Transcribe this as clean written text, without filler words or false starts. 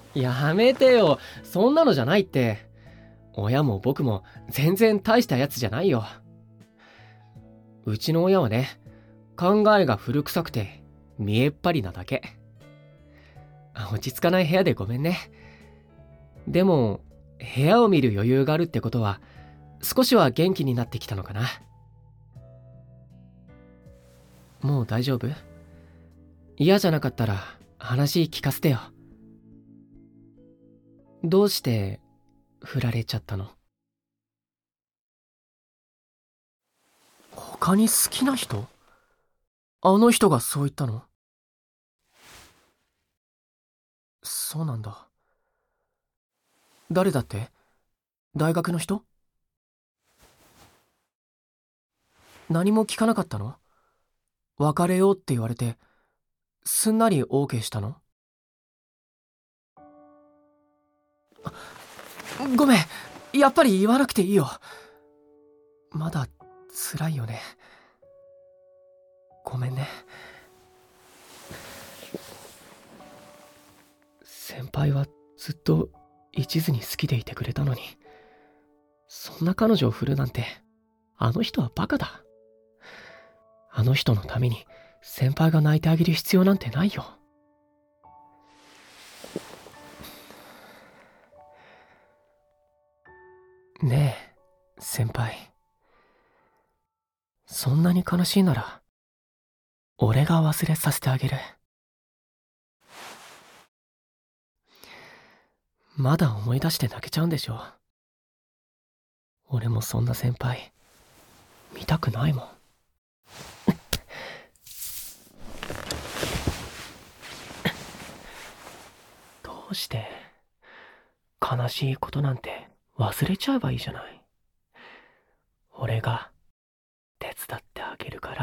やめてよ。そんなのじゃないって。親も僕も全然大したやつじゃないよ。うちの親はね、考えが古臭くて見えっ張りなだけ。落ち着かない部屋でごめんね。でも、部屋を見る余裕があるってことは、少しは元気になってきたのかな。もう大丈夫？嫌じゃなかったら話聞かせてよ。どうして振られちゃったの？他に好きな人？あの人がそう言ったの？そうなんだ。誰だって？大学の人？何も聞かなかったの？別れようって言われて、すんなり OK したの？ごめん、やっぱり言わなくていいよ。まだ辛いよね。ごめんね。先輩はずっと一途に好きでいてくれたのに、そんな彼女を振るなんて、あの人はバカだ。あの人のために先輩が泣いてあげる必要なんてないよ。ねえ、先輩。そんなに悲しいなら、俺が忘れさせてあげる。まだ思い出して泣けちゃうんでしょ。俺もそんな先輩、見たくないもん。どうして、悲しいことなんて忘れちゃえばいいじゃない。俺が手伝ってあげるから。